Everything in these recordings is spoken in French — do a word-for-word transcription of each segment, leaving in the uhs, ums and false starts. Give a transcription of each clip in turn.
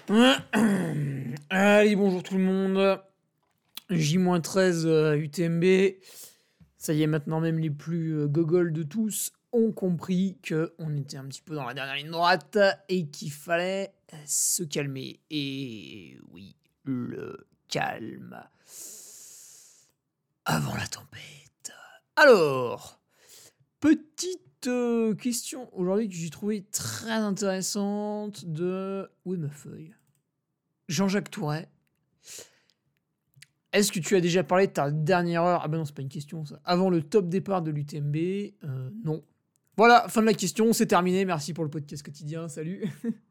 Allez, bonjour tout le monde. J treize euh, U T M B. Ça y est, maintenant même les plus euh, gogoles de tous ont compris qu'on était un petit peu dans la dernière ligne droite et qu'il fallait se calmer. Et oui, le calme avant la tempête. Alors, petite euh, question aujourd'hui que j'ai trouvée très intéressante de... Où est ma feuille ? Jean-Jacques Touret. Est-ce que tu as déjà parlé de ta dernière heure? Ah ben non, c'est pas une question ça. Avant le top départ de l'U T M B, euh, non. Voilà, fin de la question, c'est terminé. Merci pour le podcast quotidien, salut.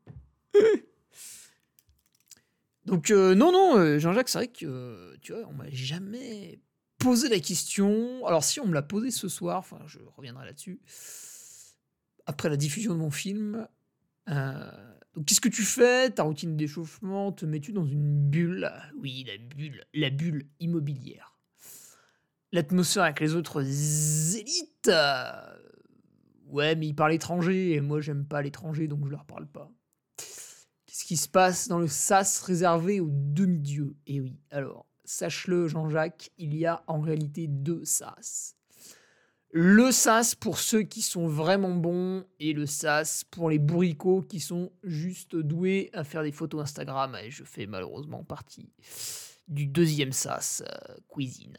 Donc euh, non, non, euh, Jean-Jacques, c'est vrai que, euh, tu vois, on m'a jamais posé la question. Alors si on me l'a posé ce soir, enfin je reviendrai là-dessus, après la diffusion de mon film. Euh, donc qu'est-ce que tu fais? Ta routine d'échauffement, te mets-tu dans une bulle? Oui, la bulle, la bulle immobilière. L'atmosphère avec les autres élites. euh, Ouais, mais ils parlent étranger et moi j'aime pas l'étranger donc je leur parle pas. Qu'est-ce qui se passe dans le sas réservé aux demi-dieux? Eh oui, alors, sache-le Jean-Jacques, il y a en réalité deux sas. Le sas pour ceux qui sont vraiment bons et le sas pour les bourricots qui sont juste doués à faire des photos Instagram. Et je fais malheureusement partie du deuxième sas, euh, cuisine.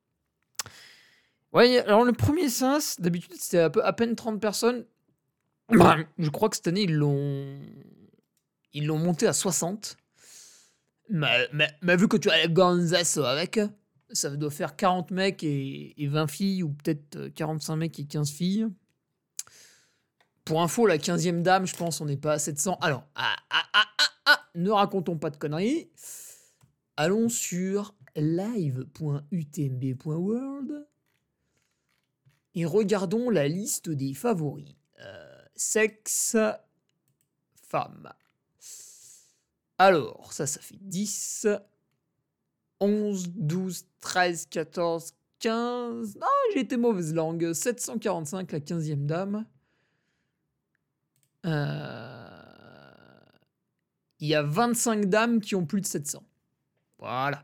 Ouais, alors le premier sas, d'habitude c'était à, peu, à peine trente personnes. Je crois que cette année ils l'ont, ils l'ont monté à soixante. Mais, mais, mais vu que tu as les gonzesses avec, ça doit faire quarante mecs et, et vingt filles, ou peut-être quarante-cinq mecs et quinze filles. Pour info, la quinzième dame, je pense, on n'est pas à sept cents. Alors, ah, ah, ah, ah, ah, ne racontons pas de conneries. Allons sur live point u t m b point world et regardons la liste des favoris. Euh, sexe, femme. Alors, ça, ça fait dix, onze, douze, treize, quatorze, quinze... Ah, j'ai été mauvaise langue. sept cent quarante-cinq, la quinzième dame. Euh... Il y a vingt-cinq dames qui ont plus de sept cents. Voilà.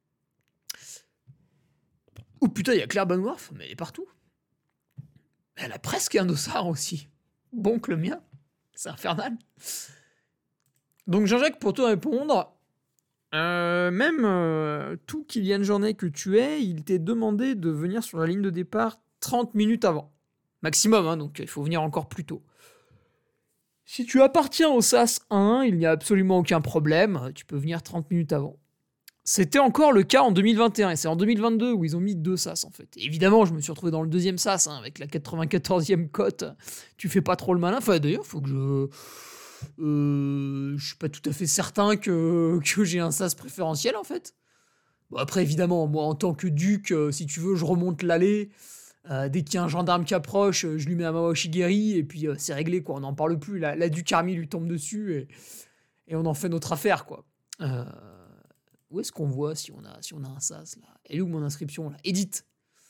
Oh putain, il y a Claire Banwarf, mais elle est partout. Elle a presque un dossard aussi. Bon que le mien. C'est infernal. Donc Jean-Jacques, pour te répondre, euh, même euh, tout Kylian Jornet que tu es, il t'est demandé de venir sur la ligne de départ trente minutes avant. Maximum, hein, donc il faut venir encore plus tôt. Si tu appartiens au sas un, il n'y a absolument aucun problème, tu peux venir trente minutes avant. C'était encore le cas en deux mille vingt et un, et c'est en deux mille vingt-deux où ils ont mis deux sas en fait. Et évidemment, je me suis retrouvé dans le deuxième sas, hein, avec la quatre-vingt-quatorzième cote. Tu fais pas trop le malin. Enfin, d'ailleurs, faut que je... Euh, je suis pas tout à fait certain que, que j'ai un sas préférentiel en fait. Bon, après, évidemment, moi en tant que duc, euh, si tu veux, je remonte l'allée. Euh, dès qu'il y a un gendarme qui approche, je lui mets un Mawashigeri et puis euh, c'est réglé quoi. On n'en parle plus. La, la duc Army lui tombe dessus et, et on en fait notre affaire quoi. Euh, où est-ce qu'on voit si on a, si on a un sas là? Elle est où mon inscription là? Edit.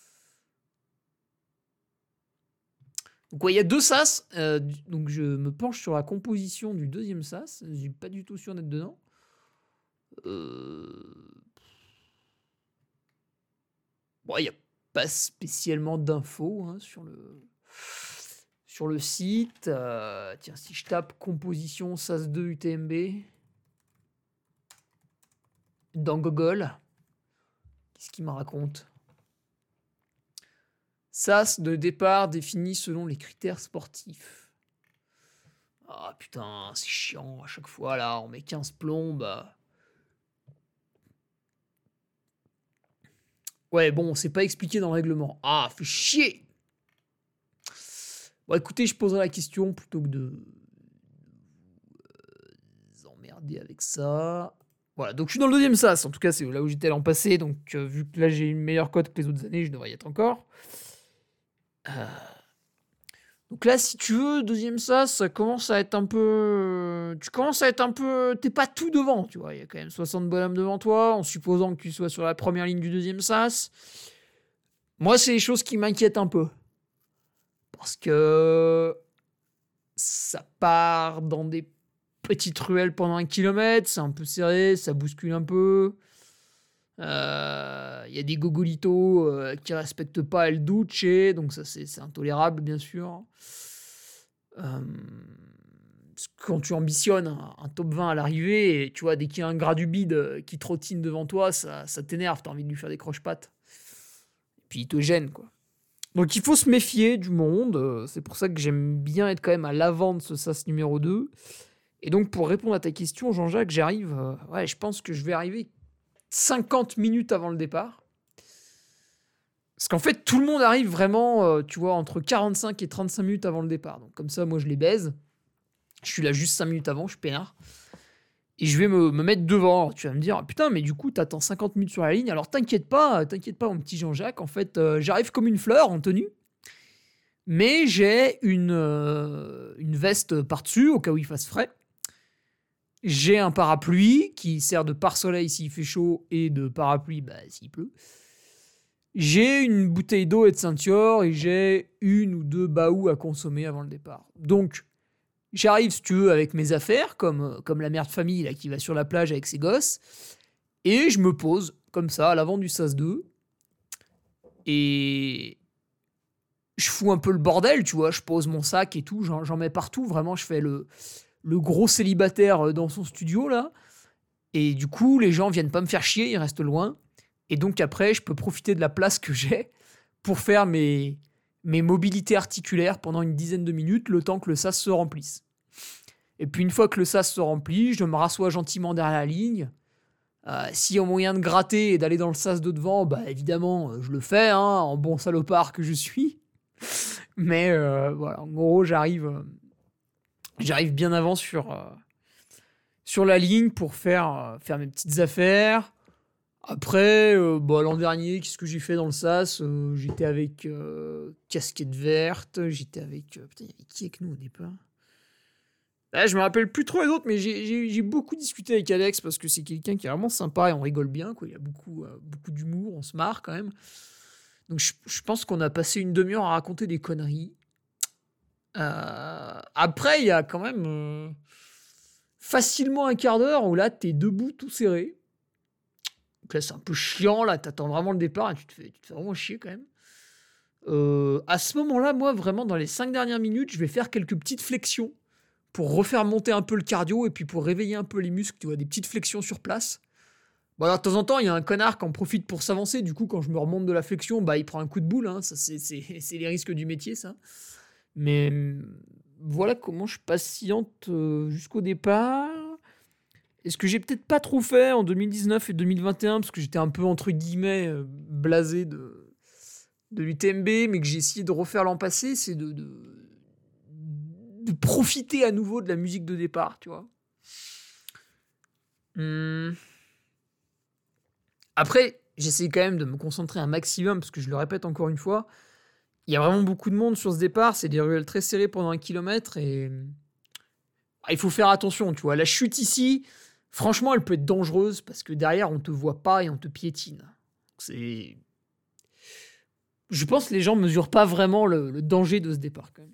Donc ouais, il y a deux sas. Euh, donc je me penche sur la composition du deuxième sas. Je suis pas du tout sûr d'être dedans. Euh... Bon, il n'y a pas spécialement d'infos hein, sur le sur le site. Euh, tiens, si je tape composition sas deux U T M B dans Google, qu'est-ce qu'il me raconte? Sas de départ défini selon les critères sportifs. Ah putain, c'est chiant à chaque fois là, on met quinze plombes. Ouais, bon, c'est pas expliqué dans le règlement. Ah, fait chier. Bon, écoutez, je poserai la question plutôt que de vous emmerder avec ça. Voilà, donc je suis dans le deuxième sas. En tout cas, c'est là où j'étais l'an passé. Donc, euh, vu que là, j'ai une meilleure cote que les autres années, je devrais y être encore. Euh... Donc là, si tu veux, deuxième sas, ça commence à être un peu... Tu commences à être un peu... T'es pas tout devant, tu vois. Il y a quand même soixante bonhommes devant toi, en supposant que tu sois sur la première ligne du deuxième sas. Moi, c'est les choses qui m'inquiètent un peu. Parce que ça part dans des petite ruelle pendant un kilomètre, c'est un peu serré, ça bouscule un peu. Il euh, y a des gogolitos euh, qui respectent pas El Duce, donc ça c'est, c'est intolérable bien sûr. Euh, quand tu ambitionnes un, un top vingt à l'arrivée, et tu vois, dès qu'il y a un gras du bide qui trottine devant toi, ça, ça t'énerve, t'as envie de lui faire des croche-pattes. Et puis il te gêne, quoi. Donc il faut se méfier du monde, c'est pour ça que j'aime bien être quand même à l'avant de ce sas numéro deux. Et donc pour répondre à ta question, Jean-Jacques, j'arrive, euh, ouais, je pense que je vais arriver cinquante minutes avant le départ. Parce qu'en fait, tout le monde arrive vraiment, euh, tu vois, entre quarante-cinq et trente-cinq minutes avant le départ. Donc comme ça, moi je les baise. Je suis là juste cinq minutes avant, je suis peinard. Et je vais me, me mettre devant. Alors, tu vas me dire, putain, mais du coup, t'attends cinquante minutes sur la ligne. Alors t'inquiète pas, t'inquiète pas, mon petit Jean-Jacques. En fait, euh, j'arrive comme une fleur en tenue. Mais j'ai une, euh, une veste par-dessus, au cas où il fasse frais. J'ai un parapluie qui sert de pare-soleil s'il fait chaud et de parapluie bah, s'il pleut. J'ai une bouteille d'eau et de ceinture et j'ai une ou deux baous à consommer avant le départ. Donc, j'arrive, si tu veux, avec mes affaires, comme, comme la mère de famille là, qui va sur la plage avec ses gosses, et je me pose, comme ça, à l'avant du sas deux, et je fous un peu le bordel, tu vois, je pose mon sac et tout, j'en, j'en mets partout, vraiment, je fais le, le gros célibataire dans son studio, là, et du coup, les gens viennent pas me faire chier, ils restent loin, et donc après, je peux profiter de la place que j'ai pour faire mes... mes mobilités articulaires pendant une dizaine de minutes, le temps que le sas se remplisse. Et puis une fois que le sas se remplit, je me rassois gentiment derrière la ligne. Euh, S'il y a moyen de gratter et d'aller dans le sas de devant, bah évidemment, je le fais, hein, en bon salopard que je suis. Mais euh, voilà, en gros, j'arrive, euh, j'arrive bien avant sur, euh, sur la ligne pour faire, euh, faire mes petites affaires. Après, euh, bah, l'an dernier, qu'est-ce que j'ai fait dans le sas euh, J'étais avec euh, Casquette Verte, j'étais avec... Euh, putain, il y avait qui avec nous au départ ah, je me rappelle plus trop les autres, mais j'ai, j'ai, j'ai beaucoup discuté avec Alex parce que c'est quelqu'un qui est vraiment sympa et on rigole bien, quoi. Il y a beaucoup, euh, beaucoup d'humour, on se marre quand même. Donc je, je pense qu'on a passé une demi-heure à raconter des conneries. Euh, après, il y a quand même euh, facilement un quart d'heure où là, t'es debout tout serré. Donc là, c'est un peu chiant, là, t'attends vraiment le départ et tu te fais, tu te fais vraiment chier quand même. Euh, à ce moment-là, moi, vraiment, dans les cinq dernières minutes, je vais faire quelques petites flexions pour refaire monter un peu le cardio et puis pour réveiller un peu les muscles, tu vois, des petites flexions sur place. Bon, alors, de temps en temps, il y a un connard qui en profite pour s'avancer. Du coup, quand je me remonte de la flexion, bah, il prend un coup de boule. Hein. Ça, c'est, c'est, c'est les risques du métier, ça. Mais voilà comment je patiente euh, jusqu'au départ. Et ce que j'ai peut-être pas trop fait en deux mille dix-neuf et deux mille vingt et un, parce que j'étais un peu, entre guillemets, euh, blasé de, de l'U T M B, mais que j'ai essayé de refaire l'an passé, c'est de, de, de profiter à nouveau de la musique de départ, tu vois. Hum. Après, j'essaie quand même de me concentrer un maximum, parce que je le répète encore une fois, il y a vraiment beaucoup de monde sur ce départ, c'est des ruelles très serrées pendant un kilomètre, et ah, il faut faire attention, tu vois. La chute ici, franchement, elle peut être dangereuse, parce que derrière, on te voit pas et on te piétine. C'est... Je pense que les gens ne mesurent pas vraiment le, le danger de ce départ, quand même.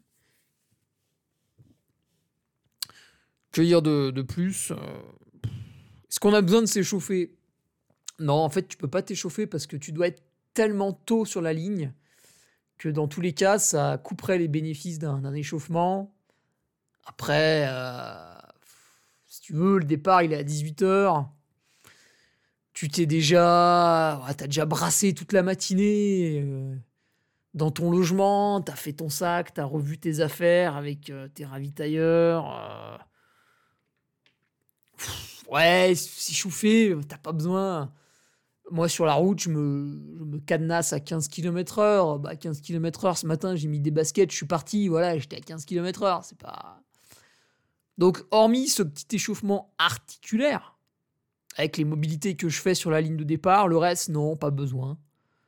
Que dire de, de plus euh... Est-ce qu'on a besoin de s'échauffer ? Non, en fait, tu peux pas t'échauffer parce que tu dois être tellement tôt sur la ligne que dans tous les cas, ça couperait les bénéfices d'un, d'un échauffement. Après, euh, si tu veux, le départ, il est à dix-huit heures. Tu t'es déjà... Ouais, t'as déjà brassé toute la matinée euh, dans ton logement, t'as fait ton sac, t'as revu tes affaires avec euh, tes ravitailleurs. Euh... Pff, ouais, s'échauffer, t'as pas besoin... Moi, sur la route, je me, je me cadenasse à quinze kilomètres heure. Bah, quinze kilomètres heure, ce matin, j'ai mis des baskets, je suis parti, voilà, j'étais à quinze kilomètres heure. C'est pas... Donc, hormis ce petit échauffement articulaire, avec les mobilités que je fais sur la ligne de départ, le reste, non, pas besoin.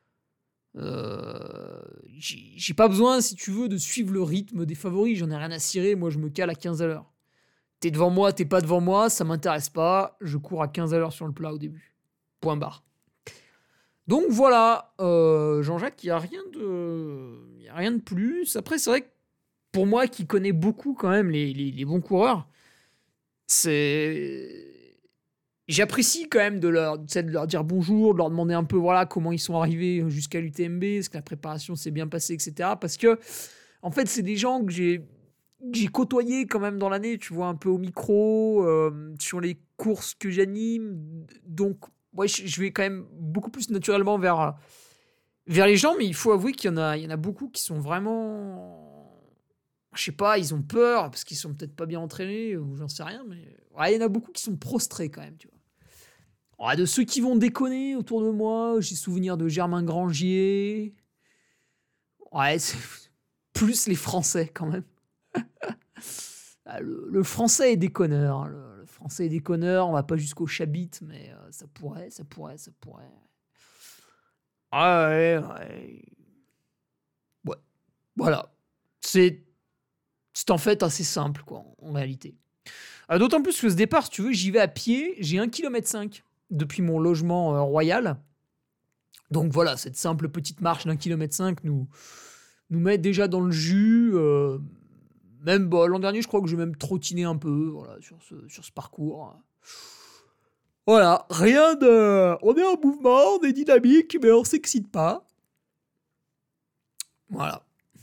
Euh, j'ai, j'ai pas besoin, si tu veux, de suivre le rythme des favoris. J'en ai rien à cirer, moi, je me cale à quinze à l'heure. T'es devant moi, t'es pas devant moi, ça m'intéresse pas. Je cours à quinze à l'heure sur le plat au début. Point barre. Donc voilà, euh, Jean-Jacques, il n'y a rien de, il y a rien de plus. Après, c'est vrai que pour moi, qui connais beaucoup quand même les, les, les bons coureurs, c'est... J'apprécie quand même de leur, de leur dire bonjour, de leur demander un peu voilà, comment ils sont arrivés jusqu'à l'U T M B, est-ce que la préparation s'est bien passée, et cetera. Parce que, en fait, c'est des gens que j'ai, que j'ai côtoyés quand même dans l'année, tu vois, un peu au micro, euh, sur les courses que j'anime. Donc, ouais, je, je vais quand même beaucoup plus naturellement vers, vers les gens, mais il faut avouer qu'il y en a, il y en a beaucoup qui sont vraiment... Je sais pas, ils ont peur parce qu'ils sont peut-être pas bien entraînés ou j'en sais rien, mais ouais, il y en a beaucoup qui sont prostrés quand même, tu vois. Ouais, de ceux qui vont déconner autour de moi, j'ai souvenir de Germain Grangier. Ouais, c'est plus les Français quand même. Ah, Le, le français est déconneur. hein. Le, le français est déconneur. On va pas jusqu'au chabit, mais euh, ça pourrait, ça pourrait, ça pourrait. Ouais, ouais. Ouais. Voilà. C'est, c'est en fait assez simple, quoi, en réalité. Euh, D'autant plus que ce départ, si tu veux, j'y vais à pied. J'ai un kilomètre cinq depuis mon logement euh, royal. Donc voilà, cette simple petite marche d'un kilomètre cinq nous, nous met déjà dans le jus. euh, même bah, l'an dernier, je crois que j'ai même trottiné un peu voilà, sur, ce, sur ce parcours. Voilà, rien de... On est en mouvement, on est dynamique, mais on s'excite pas. Voilà.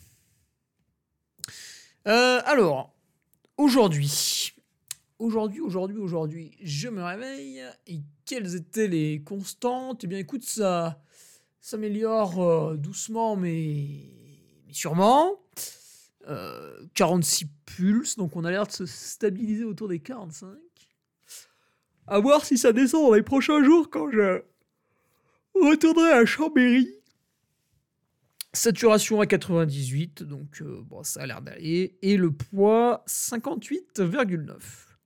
Euh, alors, aujourd'hui, aujourd'hui, aujourd'hui, aujourd'hui, je me réveille et quelles étaient les constantes? Eh bien, écoute, ça s'améliore euh, doucement, mais, mais sûrement. Euh, quarante-six pulses, donc on a l'air de se stabiliser autour des quarante-cinq. À voir si ça descend dans les prochains jours quand je retournerai à Chambéry. Saturation à quatre-vingt-dix-huit, donc euh, bon, ça a l'air d'aller. Et le poids, cinquante-huit virgule neuf.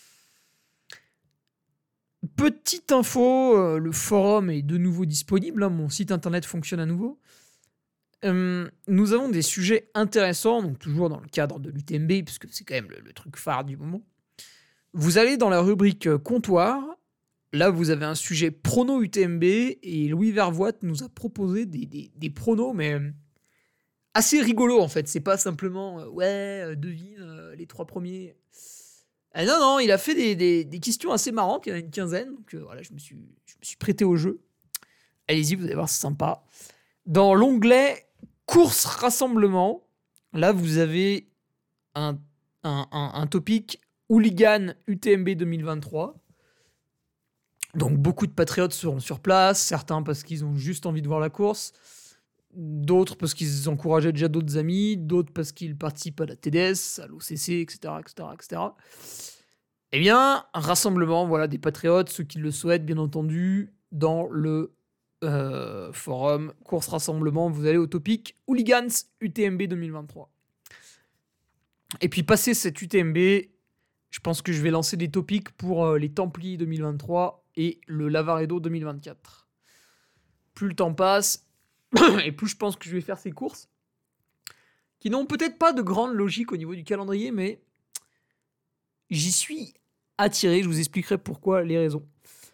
Petite info, euh, le forum est de nouveau disponible, hein, mon site internet fonctionne à nouveau. Euh, nous avons des sujets intéressants, donc toujours dans le cadre de l'U T M B, puisque c'est quand même le, le truc phare du moment. Vous allez dans la rubrique euh, comptoir, là vous avez un sujet prono U T M B, et Louis Vervoite nous a proposé des, des, des pronos, mais euh, assez rigolos en fait. C'est pas simplement, euh, ouais, euh, devine euh, les trois premiers. Ah non, non, il a fait des, des, des questions assez marrantes, il y en a une quinzaine, donc euh, voilà, je me, suis, je me suis prêté au jeu. Allez-y, vous allez voir, c'est sympa. Dans l'onglet course rassemblement, là vous avez un, un, un, un topic hooligan U T M B deux mille vingt-trois. Donc beaucoup de patriotes seront sur place, certains parce qu'ils ont juste envie de voir la course, d'autres parce qu'ils encourageaient déjà d'autres amis, d'autres parce qu'ils participent à la T D S, à l'O C C, et cetera, et cetera, et cetera. Eh bien, un rassemblement, voilà, des patriotes, ceux qui le souhaitent, bien entendu, dans le euh, forum course rassemblement, vous allez au topic hooligans U T M B deux mille vingt-trois. Et puis, passé cette U T M B, je pense que je vais lancer des topics pour euh, les Templiers deux mille vingt-trois et le Lavaredo deux mille vingt-quatre. Plus le temps passe, et plus je pense que je vais faire ces courses, qui n'ont peut-être pas de grande logique au niveau du calendrier, mais j'y suis attiré, je vous expliquerai pourquoi, les raisons.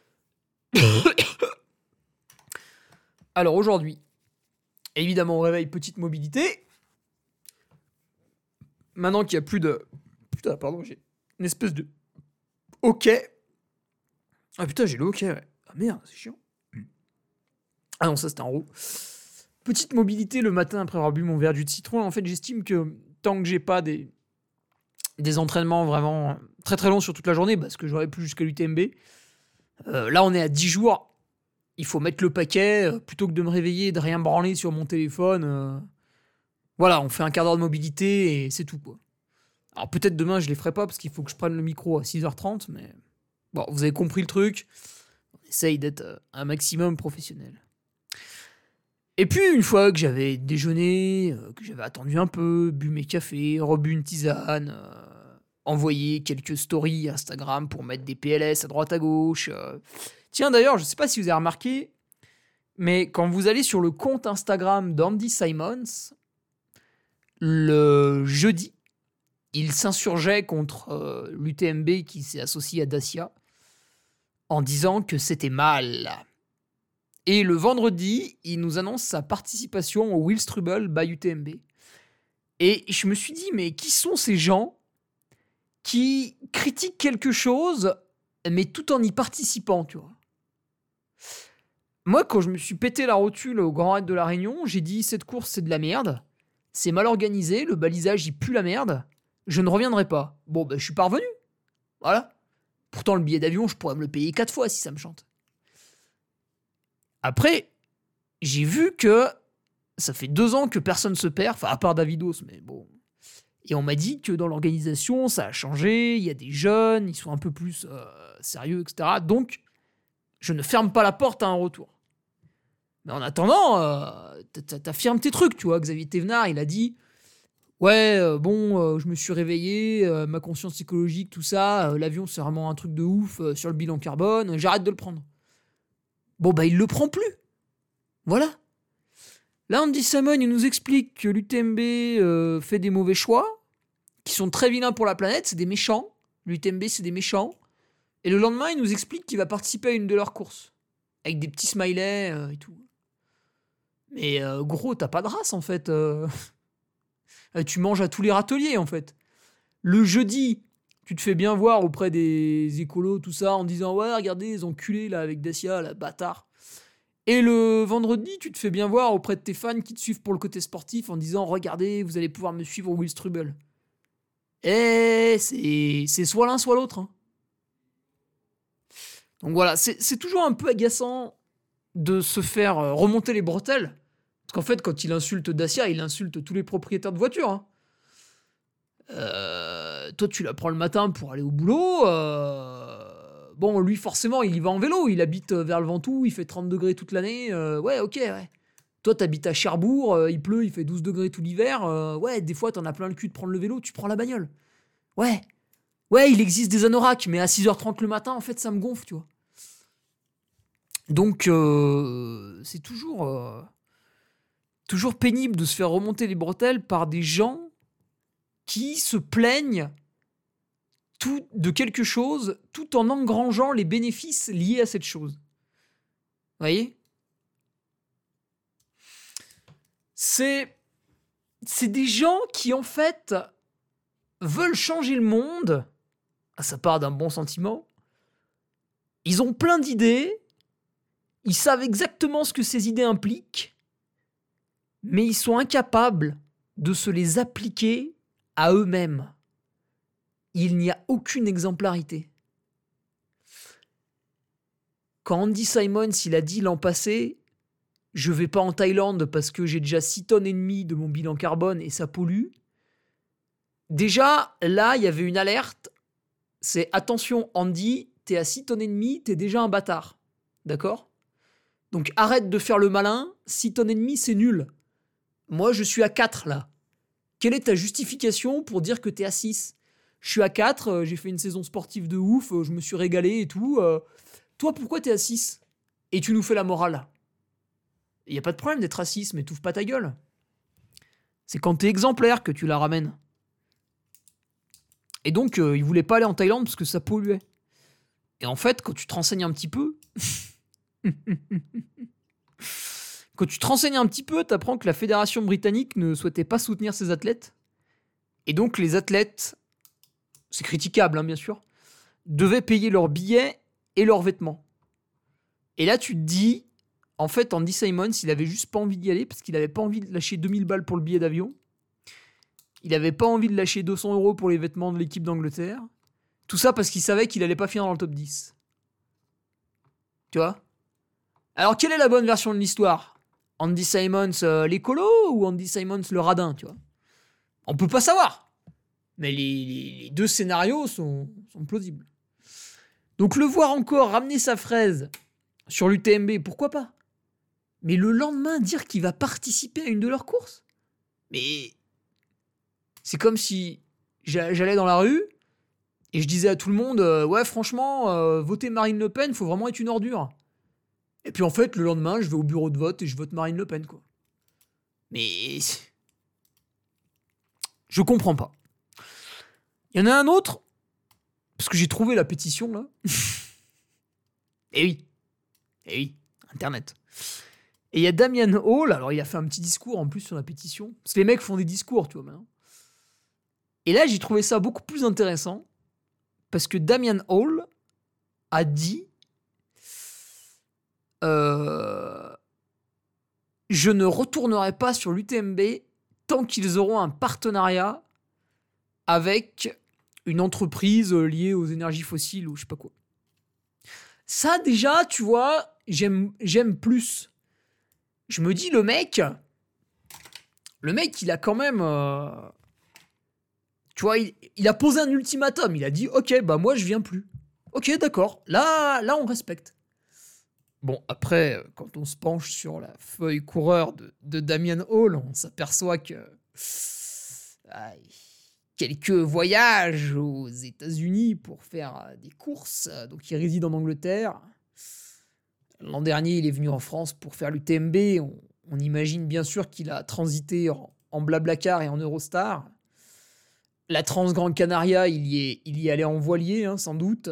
Alors aujourd'hui, évidemment, on réveille petite mobilité. Maintenant qu'il n'y a plus de... Putain, pardon, j'ai une espèce de... Ok. Ah putain, j'ai le ok, ouais. Ah merde, c'est chiant. Ah non, ça c'était en haut. Petite mobilité le matin après avoir bu mon verre de jus de citron. En fait, j'estime que tant que j'ai pas des, des entraînements vraiment très très longs sur toute la journée, parce que j'aurais plus jusqu'à l'U T M B, euh, là on est à dix jours. Il faut mettre le paquet, euh, plutôt que de me réveiller et de rien branler sur mon téléphone. Euh, voilà, on fait un quart d'heure de mobilité et c'est tout, quoi. Alors peut-être demain je les ferai pas parce qu'il faut que je prenne le micro à six heures trente, mais bon, vous avez compris le truc. On essaye d'être euh, un maximum professionnel. Et puis, une fois que j'avais déjeuné, euh, que j'avais attendu un peu, bu mes cafés, rebu une tisane, euh, envoyé quelques stories Instagram pour mettre des P L S à droite à gauche. euh. Tiens, d'ailleurs, je sais pas si vous avez remarqué, mais quand vous allez sur le compte Instagram d'Andy Simons, le jeudi, il s'insurgeait contre euh, l'U T M B qui s'est associé à Dacia en disant que c'était mal. Et le vendredi, il nous annonce sa participation au Wheelstrubel by U T M B. Et je me suis dit, mais qui sont ces gens qui critique quelque chose, mais tout en y participant, tu vois. Moi, quand je me suis pété la rotule au Grand Raid de la Réunion, j'ai dit cette course c'est de la merde, c'est mal organisé, le balisage il pue la merde, je ne reviendrai pas. Bon, ben je suis pas revenu. Voilà. Pourtant, le billet d'avion, je pourrais me le payer quatre fois si ça me chante. Après, j'ai vu que ça fait deux ans que personne se perd, enfin à part Davidos, mais bon. Et on m'a dit que dans l'organisation, ça a changé, il y a des jeunes, ils sont un peu plus euh, sérieux, et cetera. Donc, je ne ferme pas la porte à un retour. Mais en attendant, euh, t'affirmes tes trucs, tu vois. Xavier Thévenard, il a dit « Ouais, euh, bon, euh, je me suis réveillé, euh, ma conscience psychologique, tout ça, euh, l'avion, c'est vraiment un truc de ouf euh, sur le bilan carbone, j'arrête de le prendre. » Bon, bah, il le prend plus. Voilà. Là, Andy Simon, il nous explique que l'U T M B euh, fait des mauvais choix, qui sont très vilains pour la planète, c'est des méchants. L'U T M B, c'est des méchants. Et le lendemain, il nous explique qu'il va participer à une de leurs courses. Avec des petits smileys euh, et tout. Mais euh, gros, t'as pas de race, en fait. Euh... tu manges à tous les râteliers, en fait. Le jeudi, tu te fais bien voir auprès des écolos, tout ça, en disant « Ouais, regardez, les enculés, là, avec Dacia, la bâtard. » Et le vendredi, tu te fais bien voir auprès de tes fans qui te suivent pour le côté sportif en disant « Regardez, vous allez pouvoir me suivre au Will Strubel. » Et c'est, c'est soit l'un, soit l'autre. Hein. Donc voilà, c'est, c'est toujours un peu agaçant de se faire remonter les bretelles. Parce qu'en fait, quand il insulte Dacia, il insulte tous les propriétaires de voitures. Hein. Euh, toi, tu la prends le matin pour aller au boulot. Euh... Bon, lui, forcément, il y va en vélo. Il habite vers le Ventoux, il fait trente degrés toute l'année. Euh, ouais, ok, ouais. Toi, t'habites à Cherbourg, euh, il pleut, il fait douze degrés tout l'hiver. Euh, ouais, des fois, t'en as plein le cul de prendre le vélo, tu prends la bagnole. Ouais. Ouais, il existe des anoraks, mais à six heures trente le matin, en fait, ça me gonfle, tu vois. Donc, euh, c'est toujours, euh, toujours pénible de se faire remonter les bretelles par des gens qui se plaignent tout, de quelque chose tout en engrangeant les bénéfices liés à cette chose. Vous voyez ? C'est, c'est des gens qui, en fait, veulent changer le monde. Ça part d'un bon sentiment. Ils ont plein d'idées. Ils savent exactement ce que ces idées impliquent. Mais ils sont incapables de se les appliquer à eux-mêmes. Il n'y a aucune exemplarité. Quand Andy Simons, il a dit l'an passé « Je vais pas en Thaïlande parce que j'ai déjà six tonnes et demie de mon bilan carbone et ça pollue », déjà, là, il y avait une alerte. C'est « Attention, Andy, t'es à six tonnes et demie, t'es déjà un bâtard. » D'accord ? Donc arrête de faire le malin, six tonnes et demie, c'est nul. Moi, je suis à quatre, là. Quelle est ta justification pour dire que t'es à six ? Je suis à quatre, euh, j'ai fait une saison sportive de ouf, euh, je me suis régalé et tout. Euh, toi, pourquoi t'es à six ? Et tu nous fais la morale. Il n'y a pas de problème d'être à six, mais t'ouvres pas ta gueule. C'est quand t'es exemplaire que tu la ramènes. Et donc, euh, il voulait pas aller en Thaïlande parce que ça polluait. Et en fait, quand tu te renseignes un petit peu... quand tu te renseignes un petit peu, t'apprends que la fédération britannique ne souhaitait pas soutenir ses athlètes. Et donc, les athlètes... c'est critiquable, hein, bien sûr, devaient payer leurs billets et leurs vêtements. Et là, tu te dis, en fait, Andy Simons, il avait juste pas envie d'y aller parce qu'il avait pas envie de lâcher deux mille balles pour le billet d'avion. Il avait pas envie de lâcher deux cents euros pour les vêtements de l'équipe d'Angleterre. Tout ça parce qu'il savait qu'il allait pas finir dans le top dix. Tu vois ? Alors, quelle est la bonne version de l'histoire ? Andy Simons, euh, l'écolo, ou Andy Simons, le radin, tu vois ? On peut pas savoir. Mais les, les, les deux scénarios sont, sont plausibles. Donc le voir encore ramener sa fraise sur l'U T M B, pourquoi pas ? Mais le lendemain, dire qu'il va participer à une de leurs courses ? Mais c'est comme si j'allais dans la rue et je disais à tout le monde euh, « Ouais, franchement, euh, voter Marine Le Pen, faut vraiment être une ordure. » Et puis en fait, le lendemain, je vais au bureau de vote et je vote Marine Le Pen, quoi. Mais je comprends pas. Il y en a un autre, parce que j'ai trouvé la pétition, là. Eh oui. Eh oui, Internet. Et il y a Damian Hall, alors il a fait un petit discours en plus sur la pétition. Parce que les mecs font des discours, tu vois, maintenant. Et là, j'ai trouvé ça beaucoup plus intéressant. parce que Damian Hall a dit euh, je ne retournerai pas sur l'U T M B tant qu'ils auront un partenariat avec une entreprise liée aux énergies fossiles ou je sais pas quoi. Ça, déjà, tu vois, j'aime, j'aime plus. Je me dis, le mec, le mec, il a quand même... Euh, tu vois, il, il a posé un ultimatum. Il a dit, ok, bah moi, je viens plus. Ok, d'accord. Là, là, on respecte. Bon, après, quand on se penche sur la feuille coureur de, de Damian Hall, on s'aperçoit que... Aïe. Quelques voyages aux États-Unis pour faire des courses. Donc, il réside en Angleterre. L'an dernier, il est venu en France pour faire l'U T M B. On, on imagine bien sûr qu'il a transité en, en Blablacar et en Eurostar. La Trans-Gran Canaria, il y, est, il y allait en voilier, hein, sans doute.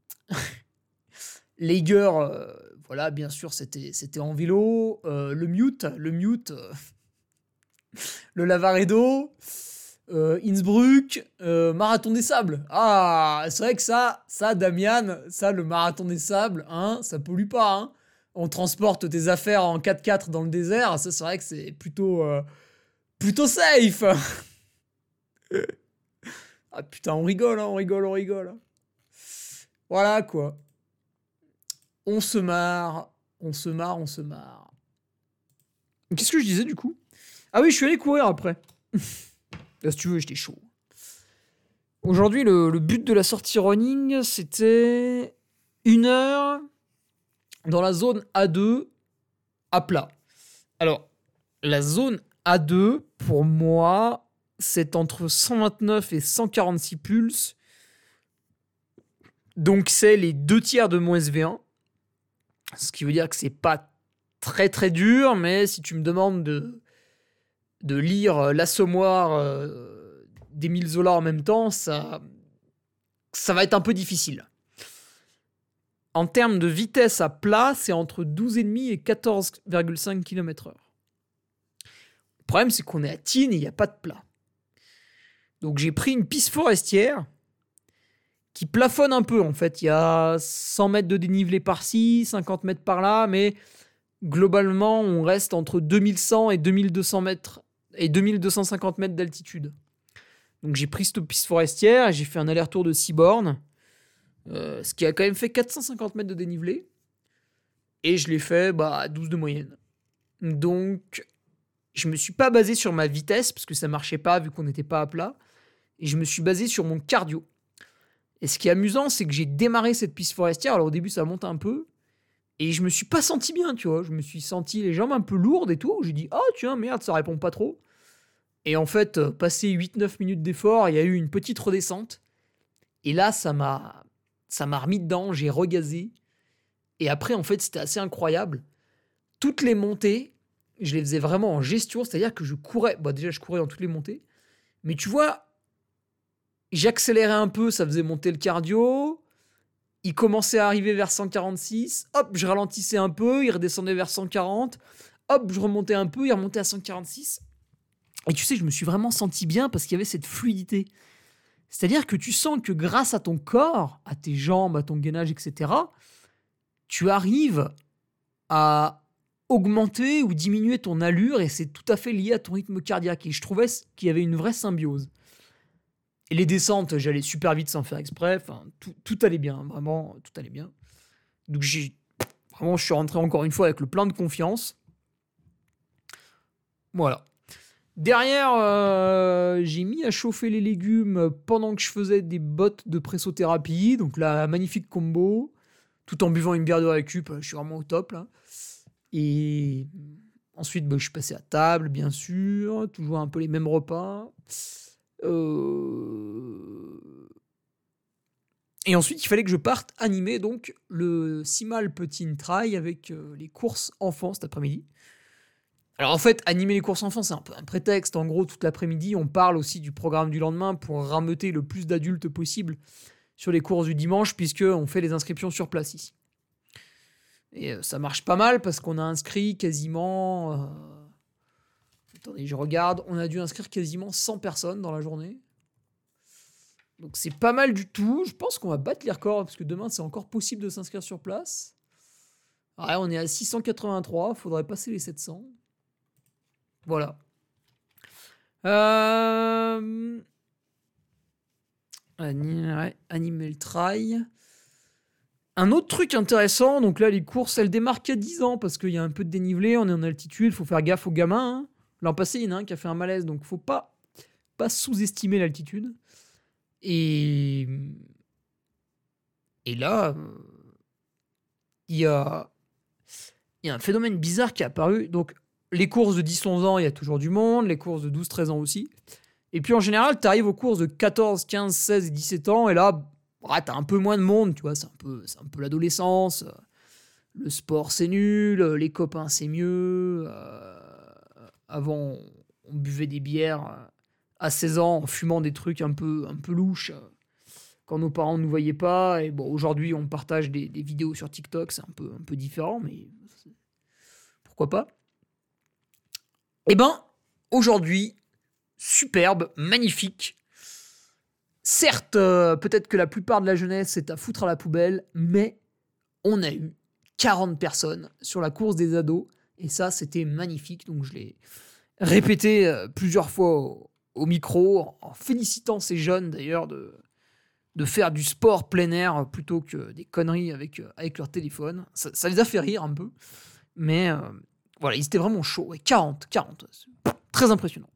L'Eiger, euh, voilà, bien sûr, c'était, c'était en vélo. Euh, le Mute, le Mute, euh, le Lavaredo... Euh, Innsbruck, euh, Marathon des Sables. Ah, c'est vrai que ça, ça, Damian, ça, le Marathon des Sables, hein, ça pollue pas. Hein. On transporte tes affaires en quatre-quatre dans le désert. Ça, c'est vrai que c'est plutôt, euh, plutôt safe. Ah putain, on rigole, hein, on rigole, on rigole. Voilà quoi. On se marre, on se marre, on se marre. Qu'est-ce que je disais du coup ? Ah oui, je suis allé courir après. Là, si tu veux, j'étais chaud. Aujourd'hui, le, le but de la sortie running, c'était une heure dans la zone A deux à plat. Alors, la zone A deux, pour moi, c'est entre cent vingt-neuf et cent quarante-six pulses. Donc, c'est les deux tiers de mon S V un. Ce qui veut dire que c'est pas très très dur, mais si tu me demandes de, de lire l'assommoir... Euh, d'Émile Zola en même temps, ça, ça va être un peu difficile. En termes de vitesse à plat, c'est entre douze virgule cinq et quatorze virgule cinq kilomètres heure. Le problème, c'est qu'on est à Tignes et il n'y a pas de plat. Donc j'ai pris une piste forestière qui plafonne un peu. En fait, il y a cent mètres de dénivelé par-ci, cinquante mètres par-là, mais globalement, on reste entre deux mille cent et deux mille deux cents mètres et deux mille deux cent cinquante mètres d'altitude. Donc j'ai pris cette piste forestière et j'ai fait un aller-retour de six bornes, euh, ce qui a quand même fait quatre cent cinquante mètres de dénivelé. Et je l'ai fait bah, à douze de moyenne. Donc je me suis pas basé sur ma vitesse, parce que ça marchait pas vu qu'on n'était pas à plat. Et je me suis basé sur mon cardio. Et ce qui est amusant, c'est que j'ai démarré cette piste forestière. Alors au début, ça monte un peu. Et je me suis pas senti bien, tu vois. Je me suis senti les jambes un peu lourdes et tout. J'ai dit, oh tiens, merde, ça répond pas trop. Et en fait, euh, passé huit neuf minutes d'effort, il y a eu une petite redescente. Et là, ça m'a, ça m'a remis dedans, j'ai regazé. Et après, en fait, c'était assez incroyable. Toutes les montées, je les faisais vraiment en gestion, c'est-à-dire que je courais. Bah, déjà, je courais dans toutes les montées. Mais tu vois, j'accélérais un peu, ça faisait monter le cardio. Il commençait à arriver vers cent quarante-six. Hop, je ralentissais un peu, il redescendait vers cent quarante. Hop, je remontais un peu, il remontait à cent quarante-six. Et tu sais, je me suis vraiment senti bien parce qu'il y avait cette fluidité. C'est-à-dire que tu sens que grâce à ton corps, à tes jambes, à ton gainage, et cetera, tu arrives à augmenter ou diminuer ton allure et c'est tout à fait lié à ton rythme cardiaque. Et je trouvais qu'il y avait une vraie symbiose. Et les descentes, j'allais super vite sans faire exprès. Enfin, tout, tout allait bien, vraiment, tout allait bien. Donc j'ai, vraiment, je suis rentré encore une fois avec le plein de confiance. Voilà. Derrière, euh, j'ai mis à chauffer les légumes pendant que je faisais des bottes de pressothérapie. Donc la magnifique combo. Tout en buvant une bière de récup. Je suis vraiment au top, là. Et ensuite, bah, je suis passé à table, bien sûr. Toujours un peu les mêmes repas. Euh... Et ensuite, il fallait que je parte animer donc le Simal Petit Trail avec euh, les courses enfants cet après-midi. Alors en fait, animer les courses enfants, c'est un peu un prétexte. En gros, toute l'après-midi, on parle aussi du programme du lendemain pour rameuter le plus d'adultes possible sur les courses du dimanche, puisqu'on fait les inscriptions sur place ici. Et euh, ça marche pas mal parce qu'on a inscrit quasiment... Euh... Attendez, je regarde. On a dû inscrire quasiment cent personnes dans la journée. Donc c'est pas mal du tout. Je pense qu'on va battre les records parce que demain c'est encore possible de s'inscrire sur place. Ouais, on est à six cent quatre-vingt-trois, faudrait passer les sept cents. Voilà. Euh... Ouais, Animal Trail. Un autre truc intéressant, donc là les courses elles démarrent qu'à dix ans parce qu'il y a un peu de dénivelé, on est en altitude, faut faire gaffe aux gamins. Hein. L'an passé, il y en a un qui a fait un malaise, donc faut pas, pas sous-estimer l'altitude. Et, et là, il y a, il y a un phénomène bizarre qui est apparu. Donc, les courses de dix onze ans, il y a toujours du monde, les courses de douze treize ans aussi. Et puis, en général, tu arrives aux courses de quatorze, quinze, seize et dix-sept ans, et là, ouais, t'as un peu moins de monde, tu vois, c'est un peu, c'est un peu l'adolescence. Le sport, c'est nul, les copains, c'est mieux. Euh, avant, on buvait des bières à seize ans en fumant des trucs un peu, un peu louches quand nos parents ne nous voyaient pas. Et bon, aujourd'hui, on partage des, des vidéos sur TikTok, c'est un peu, un peu différent, mais pourquoi pas. Eh ben, aujourd'hui, superbe, magnifique. Certes, euh, peut-être que la plupart de la jeunesse est à foutre à la poubelle, mais on a eu quarante personnes sur la course des ados, et ça, c'était magnifique. Donc, je l'ai répété euh, plusieurs fois au, au micro, en, en félicitant ces jeunes, d'ailleurs, de, de faire du sport plein air plutôt que des conneries avec, euh, avec leur téléphone. Ça, ça les a fait rire un peu, mais euh, voilà, ils étaient vraiment chauds. Ouais, quarante, quarante, très impressionnant.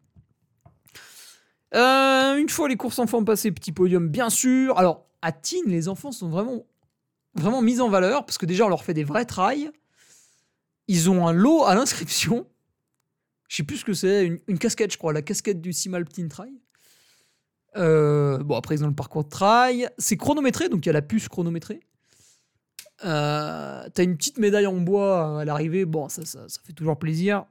Euh, une fois les courses enfants passées, petit podium, bien sûr. Alors, à Tignes, les enfants sont vraiment, vraiment mis en valeur, parce que déjà, on leur fait des vrais trails. Ils ont un lot à l'inscription. Je sais plus ce que c'est, une, une casquette, je crois, la casquette du Simal Teen Trail. Euh, bon, après, ils ont le parcours de trail. C'est chronométré, donc il y a la puce chronométrée. Euh, t'as une petite médaille en bois à l'arrivée. Bon, ça, ça, ça fait toujours plaisir.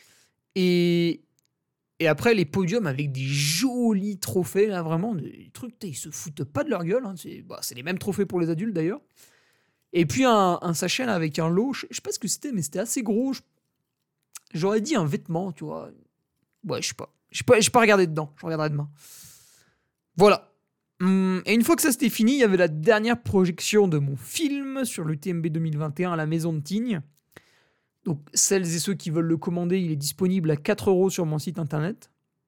Et... Et après, les podiums avec des jolis trophées, là, vraiment, des trucs, ils se foutent pas de leur gueule. Hein, c'est, bah, c'est les mêmes trophées pour les adultes, d'ailleurs. Et puis, un, un sachet, là, avec un lot, je, je sais pas ce que c'était, mais c'était assez gros. Je, j'aurais dit un vêtement, tu vois. Ouais, je sais pas. Je pas, j'ai pas regardé dedans. Je regarderai demain. Voilà. Hum, et une fois que ça c'était fini, il y avait la dernière projection de mon film sur l'U T M B deux mille vingt et un à la Maison de Tignes. Donc, celles et ceux qui veulent le commander, il est disponible à quatre euros sur mon site internet.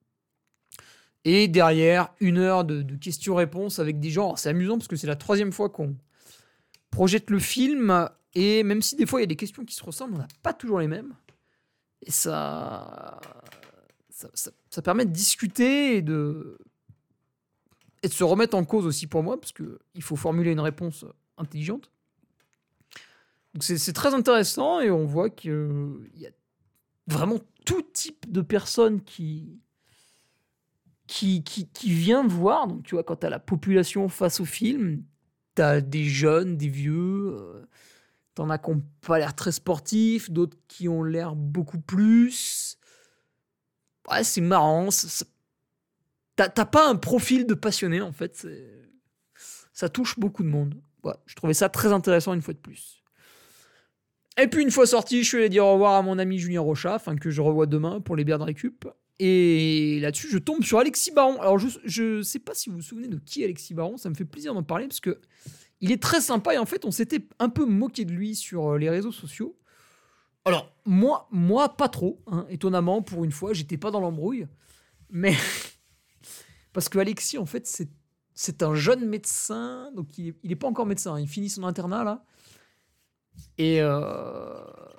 Et derrière, une heure de, de questions-réponses avec des gens. Alors, c'est amusant parce que c'est la troisième fois qu'on projette le film. Et même si des fois, il y a des questions qui se ressemblent, on n'a pas toujours les mêmes. Et ça, ça, ça, ça permet de discuter et de, et de se remettre en cause aussi pour moi, parce qu'il faut formuler une réponse intelligente. Donc c'est, c'est très intéressant et on voit qu'il y a vraiment tout type de personnes qui, qui, qui, qui vient voir. Donc tu vois, quand tu as la population face au film, tu as des jeunes, des vieux, euh, tu en as qui n'ont pas l'air très sportifs, d'autres qui ont l'air beaucoup plus. Ouais, c'est marrant. Ça, ça... T'as, t'as pas un profil de passionné en fait. C'est... Ça touche beaucoup de monde. Ouais, je trouvais ça très intéressant une fois de plus. Et puis une fois sorti, je suis allé dire au revoir à mon ami Julien Rochat, enfin que je revois demain pour les bières de récup. Et là-dessus, je tombe sur Alexis Baron. Alors je, je sais pas si vous vous souvenez de qui est Alexis Baron, ça me fait plaisir d'en parler parce que il est très sympa et en fait on s'était un peu moqué de lui sur les réseaux sociaux. Alors moi, moi pas trop, hein, étonnamment pour une fois, j'étais pas dans l'embrouille, mais parce que Alexis en fait c'est c'est un jeune médecin, donc il est, il est pas encore médecin, il finit son internat là. Et euh,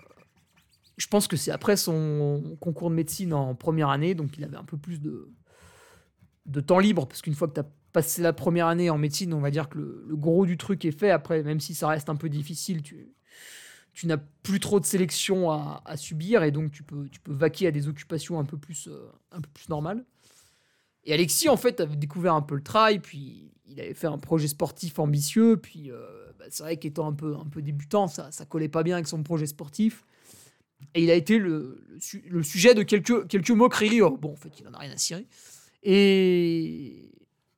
je pense que c'est après son concours de médecine en première année, donc il avait un peu plus de, de temps libre, parce qu'une fois que tu as passé la première année en médecine, on va dire que le, le gros du truc est fait. Après, même si ça reste un peu difficile, tu, tu n'as plus trop de sélection à, à subir, et donc tu peux, tu peux vaquer à des occupations un peu plus, euh, un peu plus normales. Et Alexis, en fait, avait découvert un peu le trail, puis il avait fait un projet sportif ambitieux, puis euh, bah, c'est vrai qu'étant un peu, un peu débutant, ça, ça collait pas bien avec son projet sportif. Et il a été le, le, su- le sujet de quelques, quelques moqueries. Oh, bon, en fait, il en a rien à cirer. Et,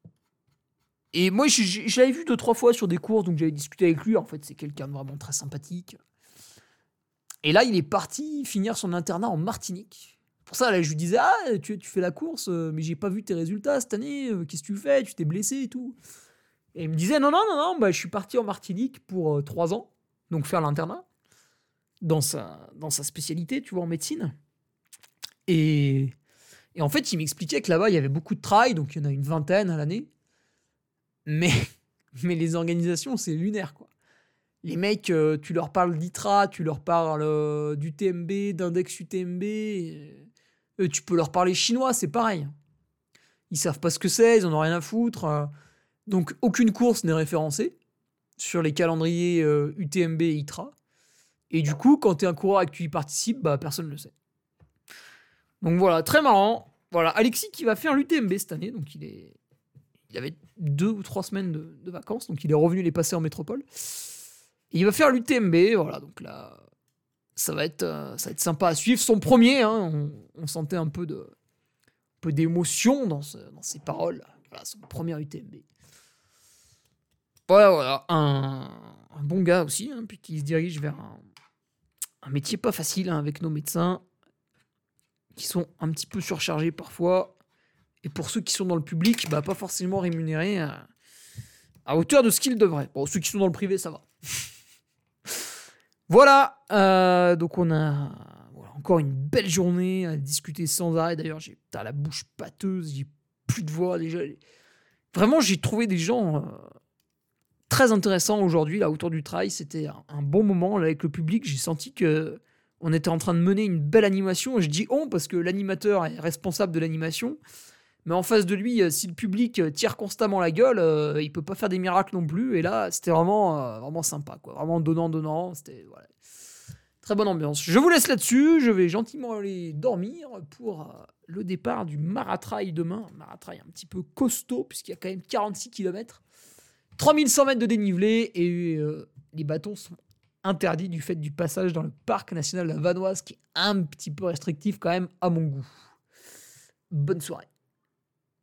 et moi, je, je, je l'avais vu deux, trois fois sur des courses, donc j'avais discuté avec lui. En fait, c'est quelqu'un de vraiment très sympathique. Et là, il est parti finir son internat en Martinique Pour ça, là, je lui disais, ah, tu, tu fais la course, euh, mais j'ai pas vu tes résultats cette année, euh, qu'est-ce que tu fais? Tu t'es blessé et tout. Et il me disait, non, non, non, non, bah, je suis parti en Martinique pour euh, trois ans, donc faire l'internat, dans sa, dans sa spécialité, tu vois, en médecine. Et, et en fait, il m'expliquait que là-bas, il y avait beaucoup de travail, donc il y en a une vingtaine à l'année. Mais, mais les organisations, c'est lunaire, quoi. Les mecs, euh, tu leur parles d'I T R A, tu leur parles euh, d'U T M B, d'index U T M B, et, euh, tu peux leur parler chinois, c'est pareil. Ils savent pas ce que c'est, ils en ont rien à foutre. euh. Donc, aucune course n'est référencée sur les calendriers euh, U T M B et I T R A. Et du coup, quand tu es un coureur et que tu y participes, bah, personne ne le sait. Donc voilà, très marrant. Voilà, Alexis qui va faire l'U T M B cette année, donc il est... Il avait deux ou trois semaines de, de vacances, donc il est revenu les passer en métropole. Et il va faire l'U T M B, voilà, donc là, ça va être, euh, ça va être sympa à suivre. Son premier, hein, on, on sentait un peu, de, un peu d'émotion dans, ce, dans ses paroles. Voilà, son premier U T M B. Voilà, voilà, un, un bon gars aussi, hein, puis qui se dirige vers un, un métier pas facile, hein, avec nos médecins, qui sont un petit peu surchargés parfois. Et pour ceux qui sont dans le public, bah, pas forcément rémunérés à, à hauteur de ce qu'ils devraient. Bon, ceux qui sont dans le privé, ça va. Voilà, euh, donc on a voilà, encore une belle journée à discuter sans arrêt. D'ailleurs, j'ai t'as la bouche pâteuse, j'ai plus de voix déjà. Vraiment, j'ai trouvé des gens euh, très intéressants aujourd'hui là autour du trail. C'était un, un bon moment là, avec le public. J'ai senti que on était en train de mener une belle animation. Je dis on parce que l'animateur est responsable de l'animation. Mais en face de lui, si le public tire constamment la gueule, euh, il peut pas faire des miracles non plus. Et là, c'était vraiment, euh, vraiment sympa, quoi. Vraiment donnant-donnant. C'était voilà. Très bonne ambiance. Je vous laisse là-dessus. Je vais gentiment aller dormir pour euh, le départ du Maratrail demain. Maratrail un petit peu costaud, puisqu'il y a quand même quarante-six kilomètres. trois mille cent mètres de dénivelé. Et euh, les bâtons sont interdits du fait du passage dans le parc national de la Vanoise, qui est un petit peu restrictif quand même à mon goût. Bonne soirée.